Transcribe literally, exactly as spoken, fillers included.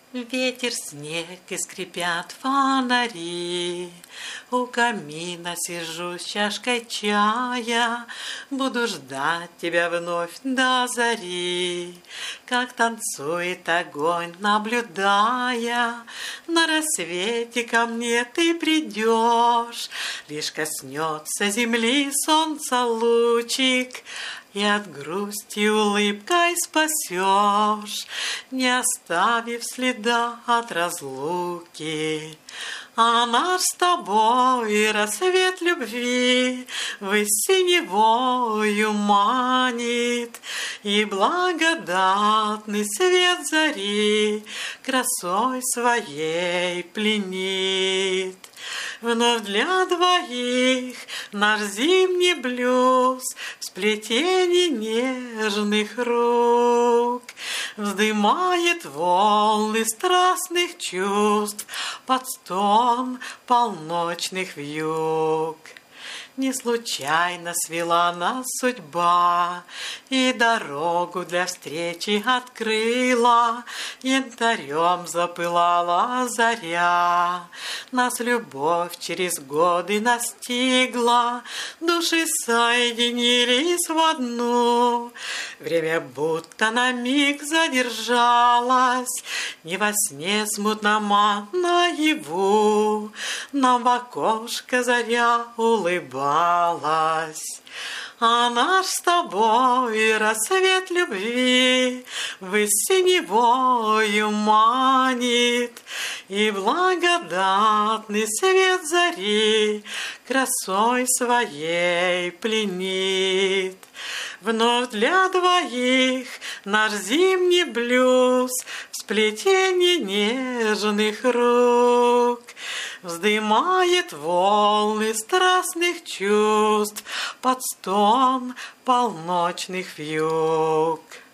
Ветер, снег и скрипят фонари. У камина сижу с чашкой чая, буду ждать тебя вновь до зари. Как танцует огонь, наблюдая, на рассвете ко мне ты придешь. Лишь коснется земли солнца лучик, и от грусти улыбкой спасешь, не оставив следа от разлуки. А наш с тобой рассвет любви ввысь синевою манит, и благодатный свет зари красой своей пленит. Вновь для двоих наш зимний блюз в сплетении нежных рук вздымает волны страстных чувств под стон полночных вьюг. Не случайно свела нас судьба, и дорогу для встречи открыла, янтарем запылала заря. Нас любовь через годы настигла, души соединились в одну. Время будто на миг задержалось, не во сне смутном, а наяву. Нам в окошко заря улыбалась. А наш с тобой рассвет любви ввысь синевою манит, и благодатный свет зари красой своей пленит. Вновь для двоих наш зимний блюз в сплетении нежных рук вздымает волны страстных чувств под стон полночных вьюг.